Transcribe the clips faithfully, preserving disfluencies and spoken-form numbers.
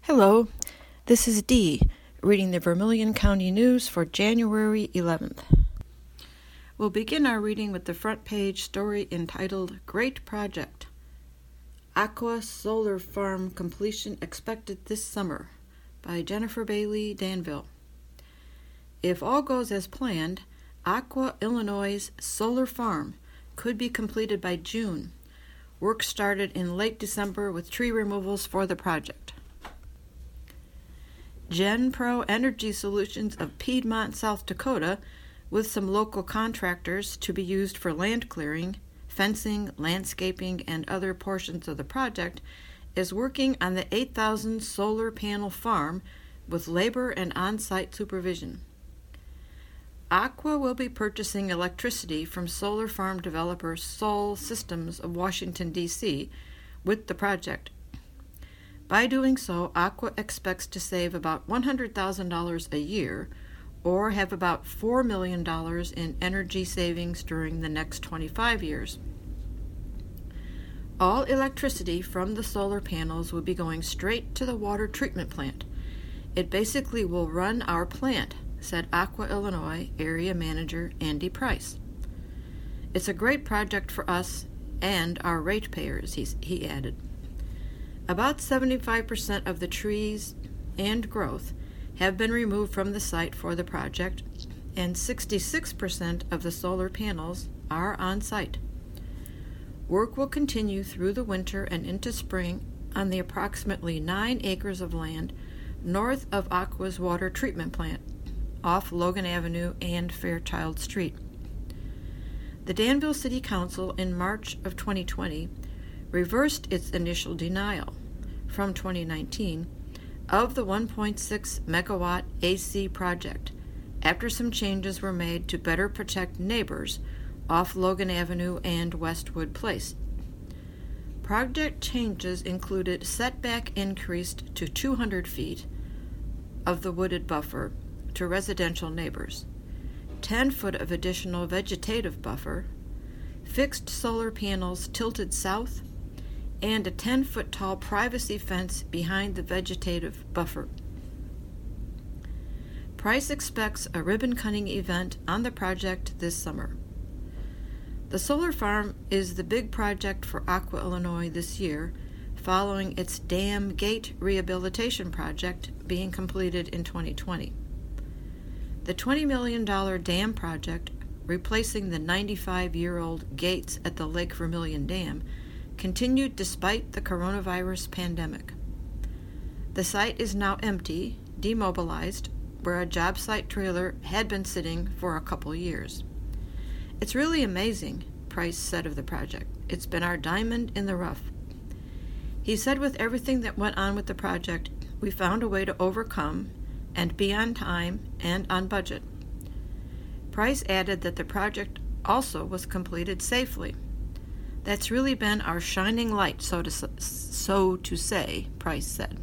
Hello, this is Dee, reading the Vermilion County News for January eleventh. We'll begin our reading with the front page story entitled Great Project. Aqua Solar Farm Completion Expected This Summer by Jennifer Bailey, Danville. If all goes as planned, Aqua Illinois' solar farm could be completed by June. Work started in late December with tree removals for the project. GenPro Energy Solutions of Piedmont, South Dakota, with some local contractors to be used for land clearing, fencing, landscaping, and other portions of the project, is working on the eight thousand solar panel farm with labor and on-site supervision. Aqua will be purchasing electricity from solar farm developer Sol Systems of Washington, D C with the project. By doing so, Aqua expects to save about one hundred thousand dollars a year, or have about four million dollars in energy savings during the next twenty-five years. All electricity from the solar panels will be going straight to the water treatment plant. It basically will run our plant, said Aqua Illinois Area Manager Andy Price. It's a great project for us and our ratepayers, he, he added. About seventy-five percent of the trees and growth have been removed from the site for the project, and sixty-six percent of the solar panels are on site. Work will continue through the winter and into spring on the approximately nine acres of land north of Aqua's water treatment plant, off Logan Avenue and Fairchild Street. The Danville City Council in March of twenty twenty reversed its initial denial from twenty nineteen of the one point six megawatt A C project after some changes were made to better protect neighbors off Logan Avenue and Westwood Place. Project changes included setback increased to two hundred feet of the wooded buffer to residential neighbors, ten foot of additional vegetative buffer, fixed solar panels tilted south, and a ten-foot tall privacy fence behind the vegetative buffer. Price expects a ribbon-cutting event on the project this summer. The solar farm is the big project for Aqua Illinois this year, following its dam gate rehabilitation project being completed in twenty twenty. The twenty million dollars dam project, replacing the ninety-five-year-old gates at the Lake Vermilion Dam, continued despite the coronavirus pandemic. The site is now empty, demobilized, where a job site trailer had been sitting for a couple years. It's really amazing, Price said of the project. It's been our diamond in the rough. He said with everything that went on with the project, we found a way to overcome and be on time and on budget. Price added that the project also was completed safely. That's really been our shining light, so to, so to say, Price said.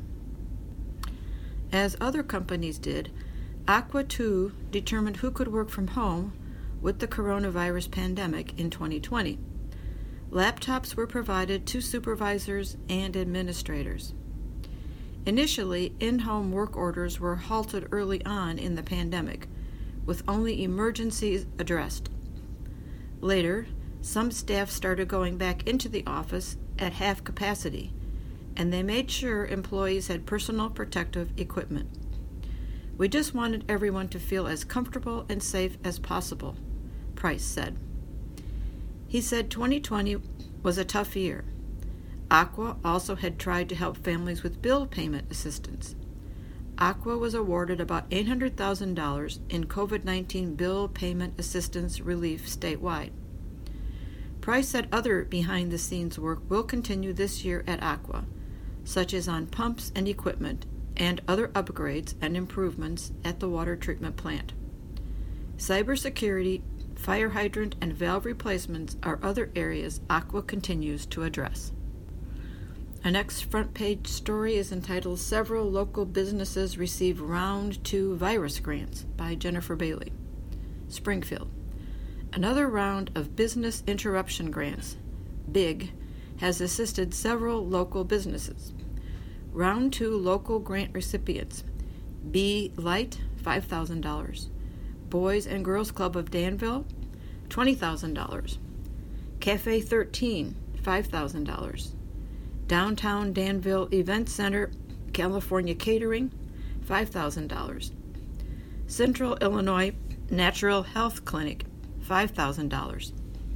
As other companies did, Aqua too determined who could work from home with the coronavirus pandemic in twenty twenty. Laptops were provided to supervisors and administrators. Initially, in-home work orders were halted early on in the pandemic, with only emergencies addressed. Later, some staff started going back into the office at half capacity, and they made sure employees had personal protective equipment. We just wanted everyone to feel as comfortable and safe as possible, Price said. He said twenty twenty was a tough year. Aqua also had tried to help families with bill payment assistance. Aqua was awarded about eight hundred thousand dollars in COVID nineteen bill payment assistance relief statewide. Price said other behind-the-scenes work will continue this year at Aqua, such as on pumps and equipment and other upgrades and improvements at the water treatment plant. Cybersecurity, fire hydrant, and valve replacements are other areas Aqua continues to address. Our next front-page story is entitled Several Local Businesses Receive Round two Virus Grants by Jennifer Bailey. Springfield. Another round of business interruption grants, BIG, has assisted several local businesses. Round two local grant recipients: Be Light, five thousand dollars. Boys and Girls Club of Danville, twenty thousand dollars. Cafe thirteen, five thousand dollars. Downtown Danville Event Center, California Catering, five thousand dollars. Central Illinois Natural Health Clinic, five thousand dollars.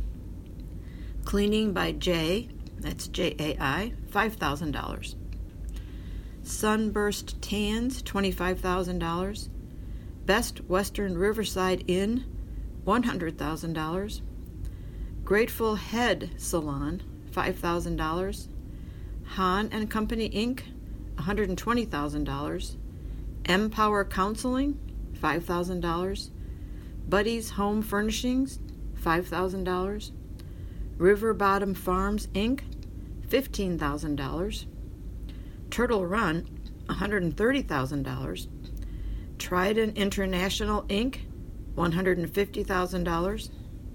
Cleaning by Jay, that's J A I, five thousand dollars. Sunburst Tans, twenty-five thousand dollars. Best Western Riverside Inn, one hundred thousand dollars. Grateful Head Salon, five thousand dollars. Hahn and Company Incorporated, one hundred twenty thousand dollars. Empower Counseling, five thousand dollars. Buddy's Home Furnishings, five thousand dollars. River Bottom Farms, Incorporated, fifteen thousand dollars. Turtle Run, one hundred thirty thousand dollars. Trident International, Incorporated, one hundred fifty thousand dollars.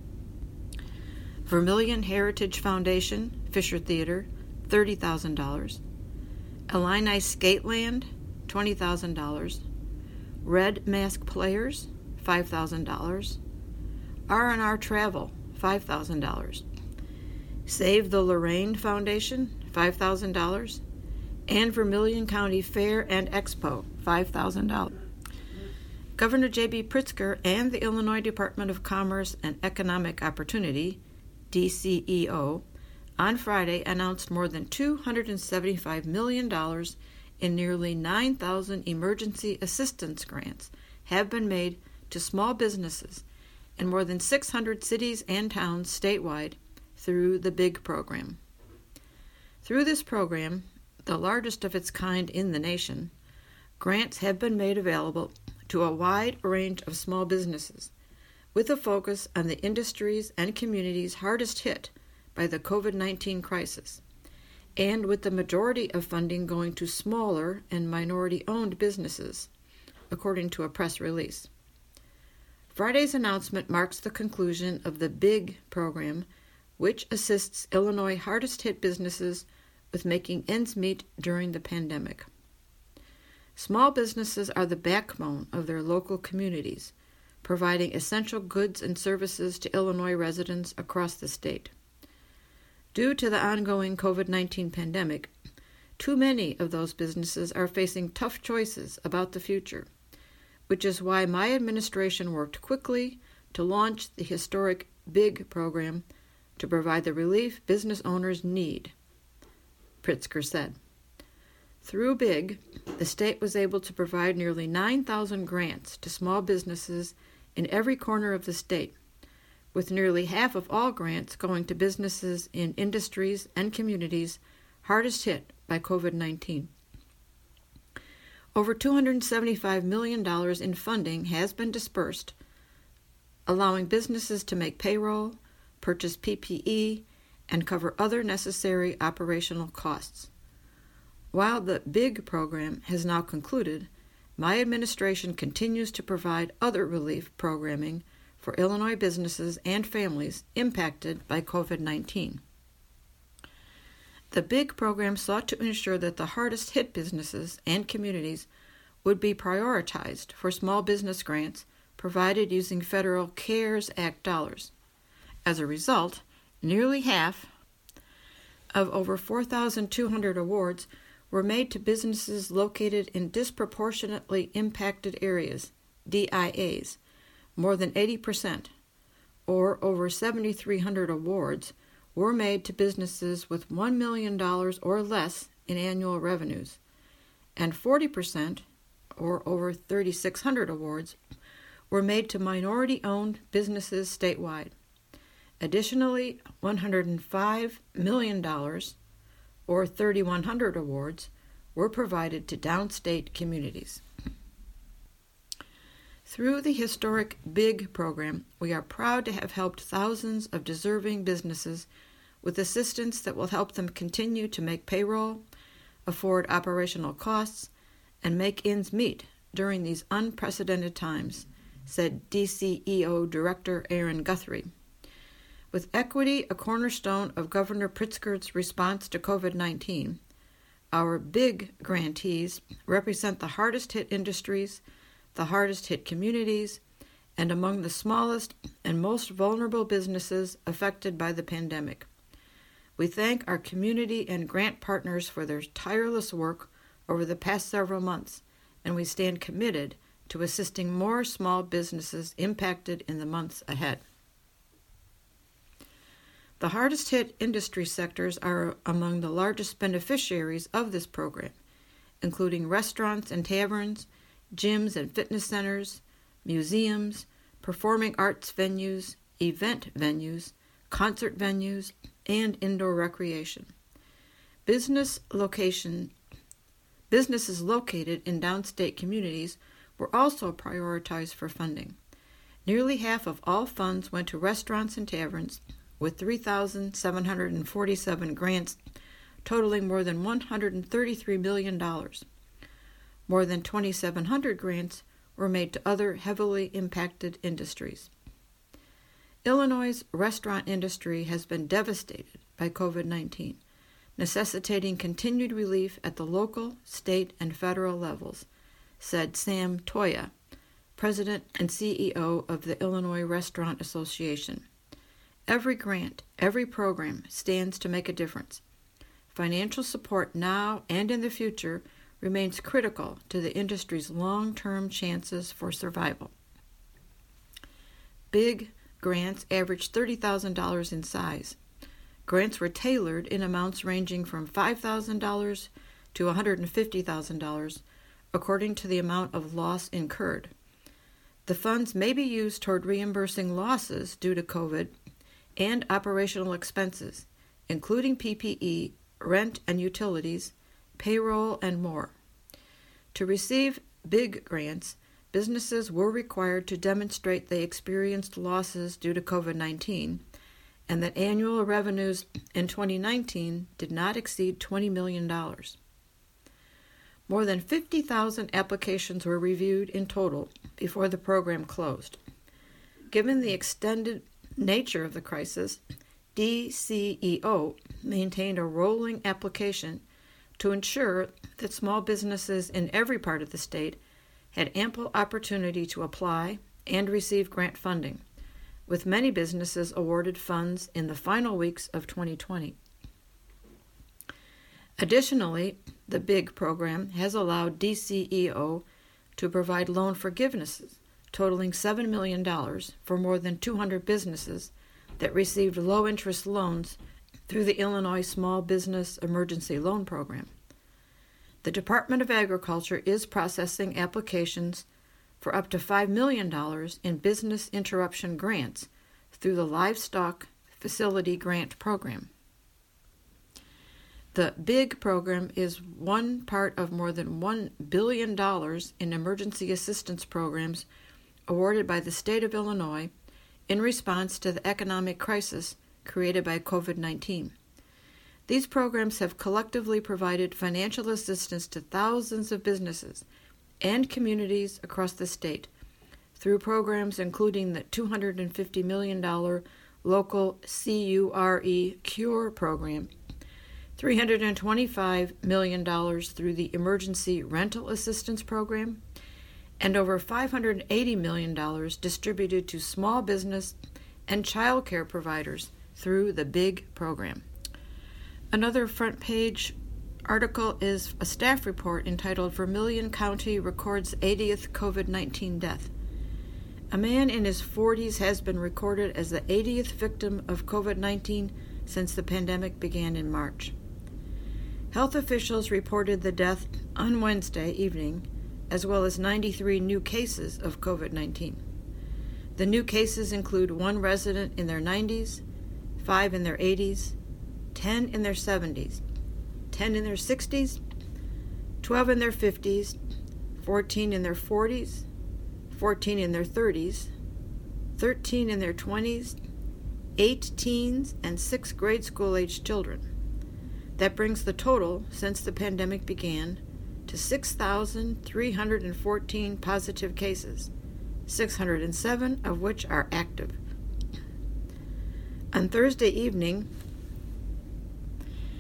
Vermilion Heritage Foundation, Fisher Theater, thirty thousand dollars. Illini Skateland, twenty thousand dollars. Red Mask Players, five thousand dollars. R and R Travel, five thousand dollars. Save the Lorraine Foundation, five thousand dollars. And Vermilion County Fair and Expo, five thousand dollars. Governor J B Pritzker and the Illinois Department of Commerce and Economic Opportunity, D C E O, on Friday announced more than two hundred seventy-five million dollars in nearly nine thousand emergency assistance grants have been made to small businesses in more than six hundred cities and towns statewide through the BIG program. Through this program, the largest of its kind in the nation, grants have been made available to a wide range of small businesses, with a focus on the industries and communities hardest hit by the covid nineteen crisis, and with the majority of funding going to smaller and minority-owned businesses, according to a press release. Friday's announcement marks the conclusion of the BIG program, which assists Illinois hardest-hit businesses with making ends meet during the pandemic. Small businesses are the backbone of their local communities, providing essential goods and services to Illinois residents across the state. Due to the ongoing covid nineteen pandemic, too many of those businesses are facing tough choices about the future, which is why my administration worked quickly to launch the historic BIG program to provide the relief business owners need, Pritzker said. Through BIG, the state was able to provide nearly nine thousand grants to small businesses in every corner of the state, with nearly half of all grants going to businesses in industries and communities hardest hit by covid nineteen. Over two hundred seventy-five million dollars in funding has been dispersed, allowing businesses to make payroll, purchase P P E, and cover other necessary operational costs. While the BIG program has now concluded, my administration continues to provide other relief programming for Illinois businesses and families impacted by covid nineteen. The BIG program sought to ensure that the hardest hit businesses and communities would be prioritized for small business grants provided using federal CARES Act dollars. As a result, nearly half of over four thousand two hundred awards were made to businesses located in disproportionately impacted areas, D I As, more than eighty percent, or over seven thousand three hundred awards were made to businesses with one million dollars or less in annual revenues, and forty percent, or over three thousand six hundred awards, were made to minority-owned businesses statewide. Additionally, one hundred five million dollars, or three thousand one hundred awards, were provided to downstate communities. Through the historic BIG program, we are proud to have helped thousands of deserving businesses with assistance that will help them continue to make payroll, afford operational costs, and make ends meet during these unprecedented times, said D C E O Director Aaron Guthrie. With equity a cornerstone of Governor Pritzker's response to covid nineteen, our big grantees represent the hardest hit industries, the hardest hit communities, and among the smallest and most vulnerable businesses affected by the pandemic. We thank our community and grant partners for their tireless work over the past several months, and we stand committed to assisting more small businesses impacted in the months ahead. The hardest hit industry sectors are among the largest beneficiaries of this program, including restaurants and taverns, gyms and fitness centers, museums, performing arts venues, event venues, concert venues, and indoor recreation. Business location, businesses located in downstate communities were also prioritized for funding. Nearly half of all funds went to restaurants and taverns, with three thousand seven hundred forty-seven grants totaling more than one hundred thirty-three million dollars. More than two thousand seven hundred grants were made to other heavily impacted industries. Illinois' restaurant industry has been devastated by covid nineteen, necessitating continued relief at the local, state, and federal levels, said Sam Toya, President and C E O of the Illinois Restaurant Association. Every grant, every program stands to make a difference. Financial support now and in the future remains critical to the industry's long-term chances for survival. Big grants averaged thirty thousand dollars in size. Grants were tailored in amounts ranging from five thousand dollars to one hundred fifty thousand dollars, according to the amount of loss incurred. The funds may be used toward reimbursing losses due to COVID and operational expenses, including P P E, rent and utilities, payroll, and more. To receive big grants, businesses were required to demonstrate they experienced losses due to covid nineteen and that annual revenues in twenty nineteen did not exceed twenty million dollars. More than fifty thousand applications were reviewed in total before the program closed. Given the extended nature of the crisis, D C E O maintained a rolling application to ensure that small businesses in every part of the state had ample opportunity to apply and receive grant funding, with many businesses awarded funds in the final weeks of twenty twenty. Additionally, the BIG program has allowed D C E O to provide loan forgivenesses totaling seven million dollars for more than two hundred businesses that received low-interest loans through the Illinois Small Business Emergency Loan Program. The Department of Agriculture is processing applications for up to five million dollars in business interruption grants through the Livestock Facility Grant Program. The BIG program is one part of more than one billion dollars in emergency assistance programs awarded by the state of Illinois in response to the economic crisis created by covid nineteen. These programs have collectively provided financial assistance to thousands of businesses and communities across the state through programs including the two hundred fifty million dollars local C U R E CURE program, three hundred twenty-five million dollars through the Emergency Rental Assistance Program, and over five hundred eighty million dollars distributed to small business and child care providers through the BIG program. Another front page article is a staff report entitled Vermilion County Records eightieth covid nineteen Death. A man in his forties has been recorded as the eightieth victim of covid nineteen since the pandemic began in March. Health officials reported the death on Wednesday evening, as well as ninety-three new cases of covid nineteen. The new cases include one resident in their nineties, five in their eighties, ten in their seventies, ten in their sixties, twelve in their fifties, fourteen in their forties, fourteen in their thirties, thirteen in their twenties, eight teens, and six grade school-aged children. That brings the total since the pandemic began to six thousand three hundred fourteen positive cases, six hundred seven of which are active. On Thursday evening,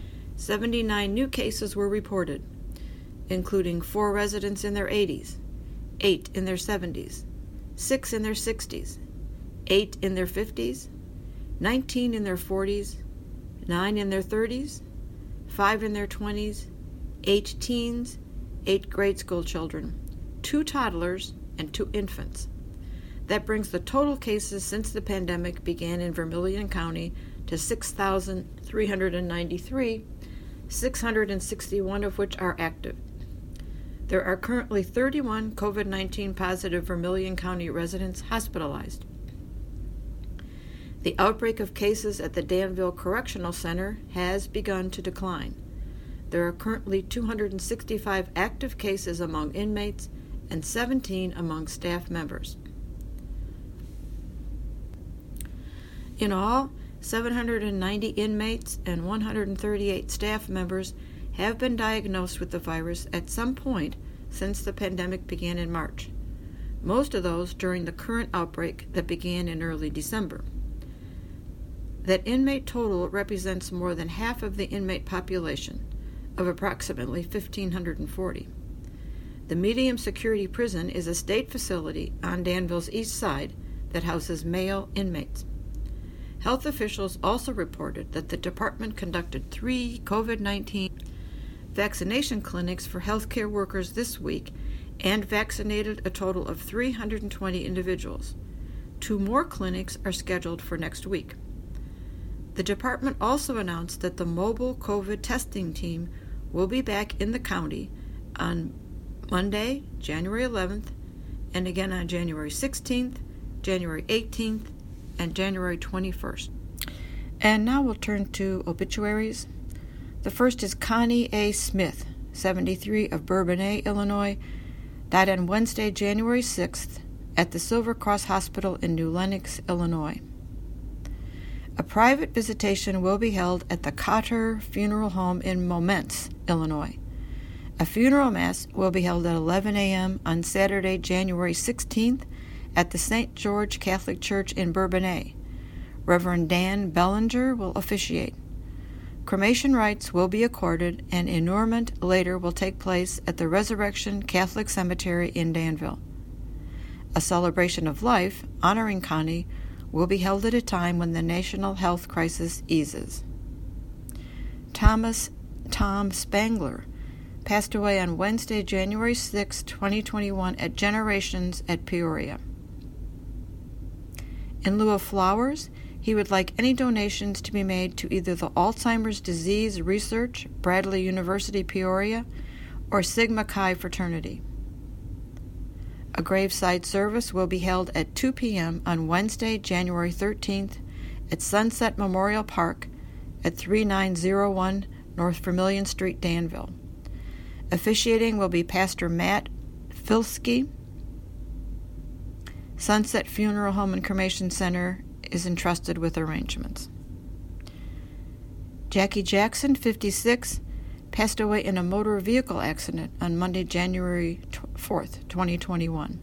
seventy-nine new cases were reported, including four residents in their eighties, eight in their seventies, six in their sixties, eight in their fifties, nineteen in their forties, nine in their thirties, five in their twenties, eight teens, eight grade school children, two toddlers, and two infants. That brings the total cases since the pandemic began in Vermilion County to six thousand three hundred ninety-three, six hundred sixty-one of which are active. There are currently thirty-one COVID nineteen positive Vermilion County residents hospitalized. The outbreak of cases at the Danville Correctional Center has begun to decline. There are currently two hundred sixty-five active cases among inmates and seventeen among staff members. In all, seven hundred ninety inmates and one hundred thirty-eight staff members have been diagnosed with the virus at some point since the pandemic began in March, most of those during the current outbreak that began in early December. That inmate total represents more than half of the inmate population, of approximately one thousand five hundred forty. The medium security prison is a state facility on Danville's east side that houses male inmates. Health officials also reported that the department conducted three COVID nineteen vaccination clinics for healthcare workers this week and vaccinated a total of three hundred twenty individuals. Two more clinics are scheduled for next week. The department also announced that the mobile COVID testing team will be back in the county on Monday, January eleventh, and again on January sixteenth, January eighteenth, and January twenty-first. And now we'll turn to obituaries. The first is Connie A. Smith, seventy-three, of Bourbonnais, Illinois, died on Wednesday, January sixth, at the Silver Cross Hospital in New Lenox, Illinois. A private visitation will be held at the Cotter Funeral Home in Momence, Illinois. A funeral mass will be held at eleven a.m. on Saturday, January sixteenth, at the Saint George Catholic Church in Bourbonnais. Reverend Dan Bellinger will officiate. Cremation rites will be accorded, and inurement later will take place at the Resurrection Catholic Cemetery in Danville. A celebration of life, honoring Connie, will be held at a time when the national health crisis eases. Thomas Tom Spangler passed away on Wednesday, January sixth, twenty twenty-one, at Generations at Peoria. In lieu of flowers, he would like any donations to be made to either the Alzheimer's Disease Research, Bradley University, Peoria, or Sigma Chi Fraternity. A graveside service will be held at two p.m. on Wednesday, January thirteenth, at Sunset Memorial Park at thirty-nine oh one North Vermilion Street, Danville. Officiating will be Pastor Matt Filski. Sunset Funeral Home and Cremation Center is entrusted with arrangements. Jackie Jackson, fifty-six, passed away in a motor vehicle accident on Monday, January fourth, twenty twenty-one.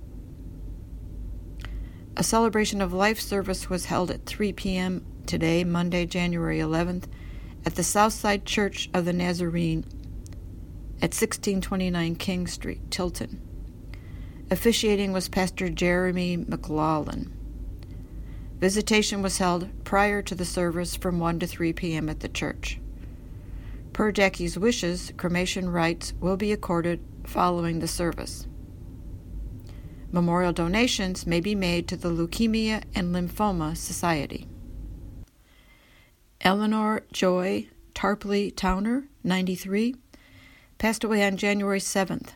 A celebration of life service was held at three p.m. today, Monday, January eleventh, at the Southside Church of the Nazarene at sixteen twenty-nine King Street, Tilton. Officiating was Pastor Jeremy McLaughlin. Visitation was held prior to the service from one to three p.m. at the church. Per Jackie's wishes, cremation rites will be accorded following the service. Memorial donations may be made to the Leukemia and Lymphoma Society. Eleanor Joy Tarpley Towner, ninety-three, passed away on January seventh.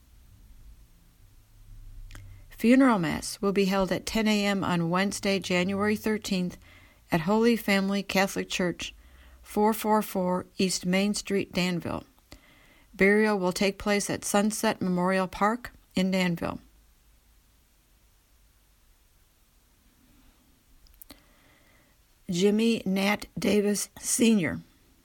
Funeral Mass will be held at ten a.m. on Wednesday, January thirteenth, at Holy Family Catholic Church, four forty-four East Main Street, Danville. Burial will take place at Sunset Memorial Park in Danville. Jimmy Nat Davis, Senior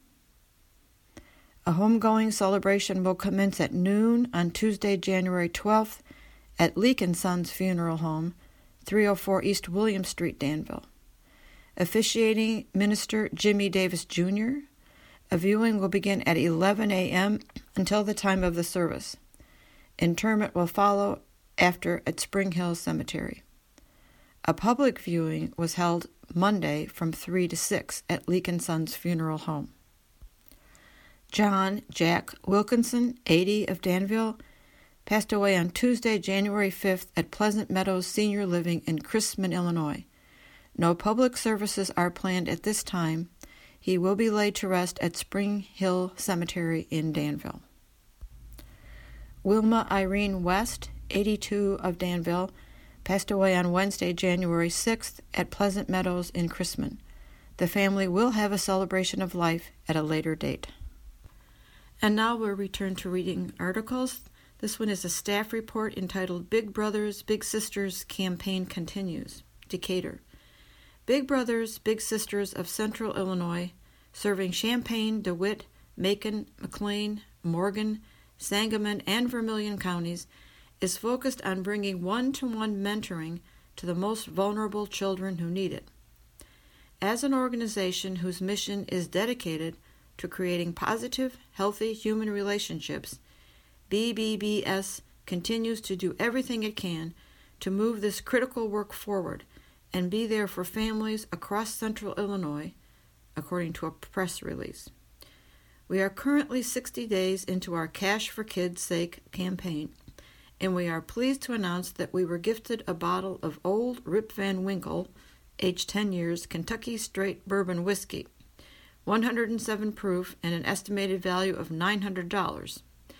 A homegoing celebration will commence at noon on Tuesday, January twelfth, at Leak and Sons Funeral Home, three oh four East William Street, Danville. Officiating Minister Jimmy Davis, Junior A viewing will begin at eleven a.m. until the time of the service. Interment will follow after at Spring Hill Cemetery. A public viewing was held Monday from three to six at Leak and Sons Funeral Home. John Jack Wilkinson, eighty, of Danville, passed away on Tuesday, January fifth at Pleasant Meadows Senior Living in Chrisman, Illinois. No public services are planned at this time. He will be laid to rest at Spring Hill Cemetery in Danville. Wilma Irene West, eighty-two, of Danville, passed away on Wednesday, January sixth at Pleasant Meadows in Chrisman. The family will have a celebration of life at a later date. And now we'll return to reading articles. This one is a staff report entitled Big Brothers, Big Sisters Campaign Continues, Decatur. Big Brothers, Big Sisters of Central Illinois, serving Champaign, DeWitt, Macon, McLean, Morgan, Sangamon, and Vermilion counties, is focused on bringing one-to-one mentoring to the most vulnerable children who need it. As an organization whose mission is dedicated to creating positive, healthy human relationships, B B B S continues to do everything it can to move this critical work forward and be there for families across Central Illinois, according to a press release. We are currently sixty days into our Cash for Kids' Sake campaign, and we are pleased to announce that we were gifted a bottle of Old Rip Van Winkle, aged ten years, Kentucky Straight Bourbon Whiskey, one hundred seven proof and an estimated value of nine hundred dollars.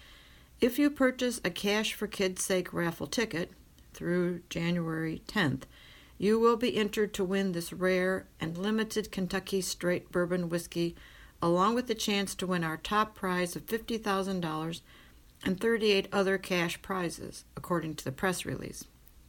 If you purchase a Cash for Kids' Sake raffle ticket through January tenth, you will be entered to win this rare and limited Kentucky Straight Bourbon Whiskey, along with the chance to win our top prize of fifty thousand dollars and thirty-eight other cash prizes, according to the press release.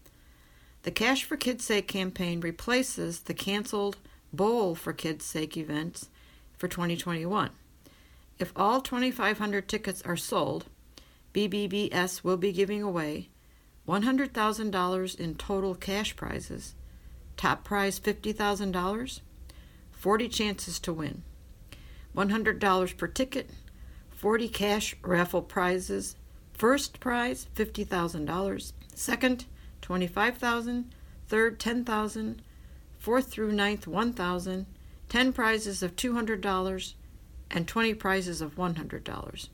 The Cash for Kids' Sake campaign replaces the canceled Bowl for Kids' Sake events for twenty twenty-one. If all twenty-five hundred tickets are sold, B B B S will be giving away one hundred thousand dollars in total cash prizes, top prize fifty thousand dollars, forty chances to win, one hundred dollars per ticket, forty cash raffle prizes, first prize fifty thousand dollars, second twenty-five thousand dollars, third ten thousand dollars, fourth through ninth one thousand dollars, ten prizes of two hundred dollars, and twenty prizes of one hundred dollars.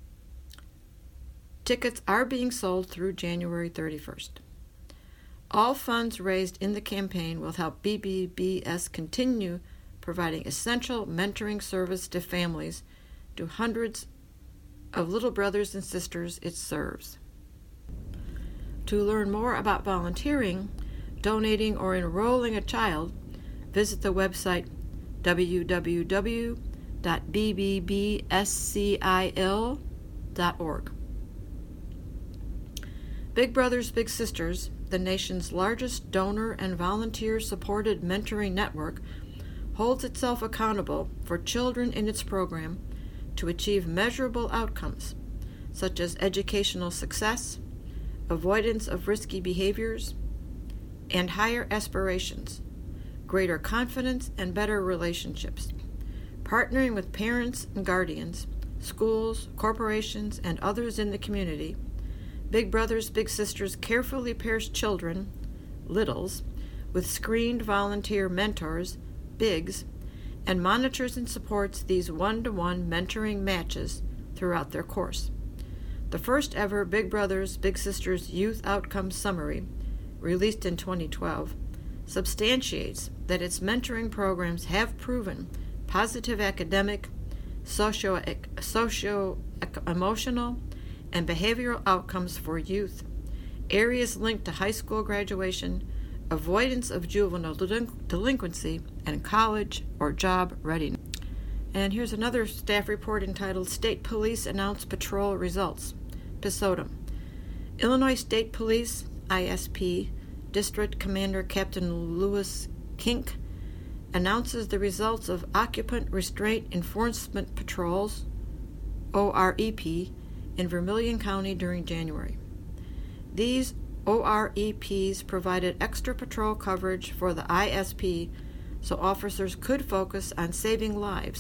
Tickets are being sold through January thirty-first. All funds raised in the campaign will help B B B S continue providing essential mentoring service to families, to hundreds of little brothers and sisters it serves. To learn more about volunteering, donating, or enrolling a child, visit the website w w w dot b b b s c i l dot org. Big Brothers Big Sisters, the nation's largest donor and volunteer-supported mentoring network, holds itself accountable for children in its program to achieve measurable outcomes, such as educational success, avoidance of risky behaviors, and higher aspirations, greater confidence, and better relationships. Partnering with parents and guardians, schools, corporations, and others in the community, Big Brothers Big Sisters carefully pairs children, littles, with screened volunteer mentors, bigs, and monitors and supports these one-to-one mentoring matches throughout their course. The first ever Big Brothers Big Sisters Youth Outcomes Summary, released in twenty twelve, substantiates that its mentoring programs have proven positive academic, socio, socio emotional, and behavioral outcomes for youth, areas linked to high school graduation, avoidance of juvenile delinquency, and college or job readiness. And here's another staff report entitled State Police Announce Patrol Results. Pisodum. Illinois State Police, I S P, District Commander Captain Louis Kink, announces the results of Occupant Restraint Enforcement Patrols, O R E P, in Vermilion County during January. These O R E Ps provided extra patrol coverage for the I S P so officers could focus on saving lives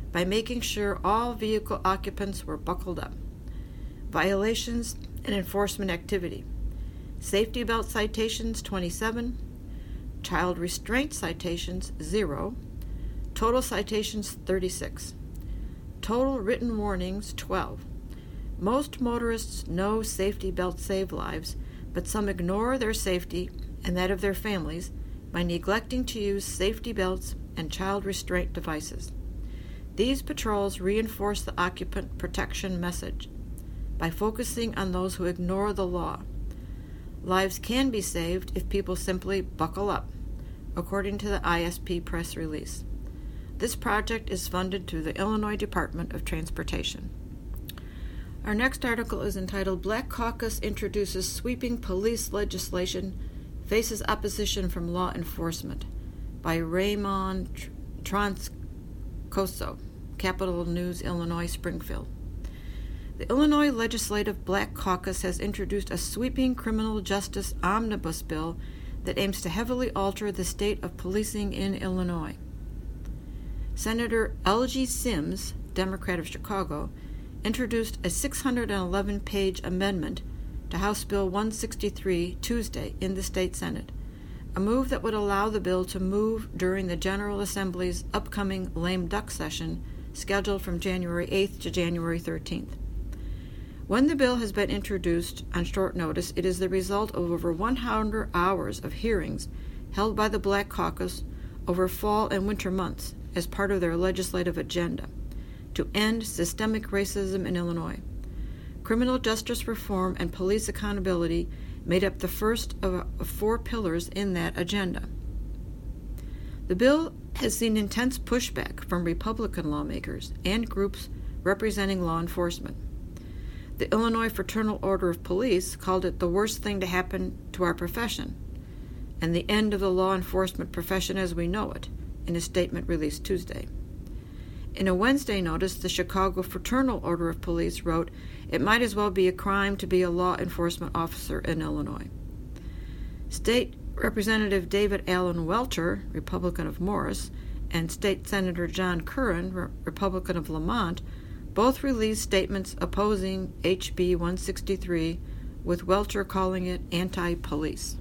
by making sure all vehicle occupants were buckled up. Violations and enforcement activity. Safety belt citations, twenty-seven. Child restraint citations, zero. Total citations, thirty-six. Total written warnings, twelve. Most motorists know safety belts save lives, but some ignore their safety and that of their families by neglecting to use safety belts and child restraint devices. These patrols reinforce the occupant protection message by focusing on those who ignore the law. Lives can be saved if people simply buckle up, according to the I S P press release. This project is funded through the Illinois Department of Transportation. Our next article is entitled Black Caucus Introduces Sweeping Police Legislation, Faces Opposition from Law Enforcement by Raymond Troncoso, Capital News, Illinois, Springfield. The Illinois Legislative Black Caucus has introduced a sweeping criminal justice omnibus bill that aims to heavily alter the state of policing in Illinois. Senator L G Sims, Democrat of Chicago, introduced a six hundred eleven page amendment to House Bill one sixty-three Tuesday in the state Senate, a move that would allow the bill to move during the General Assembly's upcoming lame duck session scheduled from January eighth to January thirteenth. When the bill has been introduced on short notice, it is the result of over one hundred hours of hearings held by the Black Caucus over fall and winter months as part of their legislative agenda to end systemic racism in Illinois. Criminal justice reform and police accountability made up the first of four pillars in that agenda. The bill has seen intense pushback from Republican lawmakers and groups representing law enforcement. The Illinois Fraternal Order of Police called it the worst thing to happen to our profession and the end of the law enforcement profession as we know it, in a statement released Tuesday. In a Wednesday notice, the Chicago Fraternal Order of Police wrote, "It might as well be a crime to be a law enforcement officer in Illinois." State Representative David Allen Welcher, Republican of Morris, and State Senator John Curran, Re- Republican of Lamont, both released statements opposing H B one sixty-three, with Welcher calling it anti-police.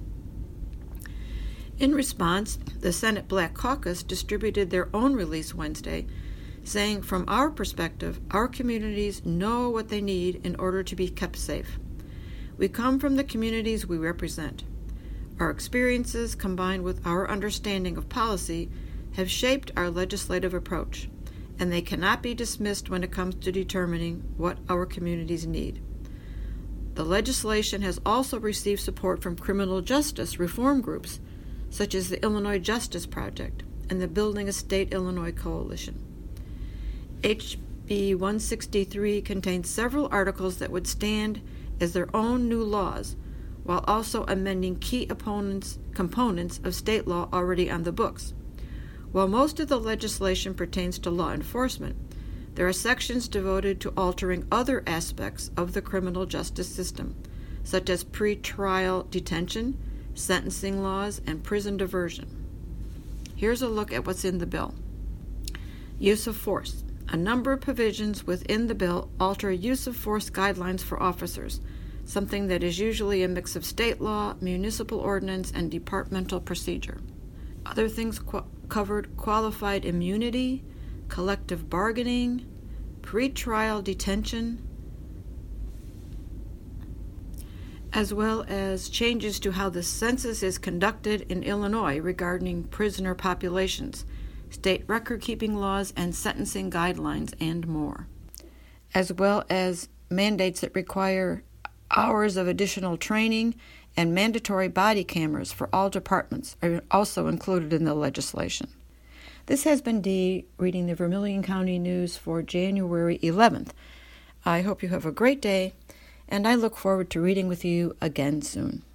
In response, the Senate Black Caucus distributed their own release Wednesday, saying, "From our perspective, our communities know what they need in order to be kept safe. We come from the communities we represent. Our experiences, combined with our understanding of policy, have shaped our legislative approach, and they cannot be dismissed when it comes to determining what our communities need." The legislation has also received support from criminal justice reform groups, such as the Illinois Justice Project and the Building a State Illinois Coalition. H B one sixty-three contains several articles that would stand as their own new laws, while also amending key opponents, components of state law already on the books. While most of the legislation pertains to law enforcement, there are sections devoted to altering other aspects of the criminal justice system, such as pre-trial detention, sentencing laws, and prison diversion. Here's a look at what's in the bill. Use of force. A number of provisions within the bill alter use of force guidelines for officers, something that is usually a mix of state law, municipal ordinance, and departmental procedure. Other things qu- covered qualified immunity, collective bargaining, pre-trial detention, as well as changes to how the census is conducted in Illinois regarding prisoner populations, state record-keeping laws and sentencing guidelines, and more, as well as mandates that require hours of additional training and mandatory body cameras for all departments are also included in the legislation. This has been Dee reading the Vermilion County News for January eleventh. I hope you have a great day, and I look forward to reading with you again soon.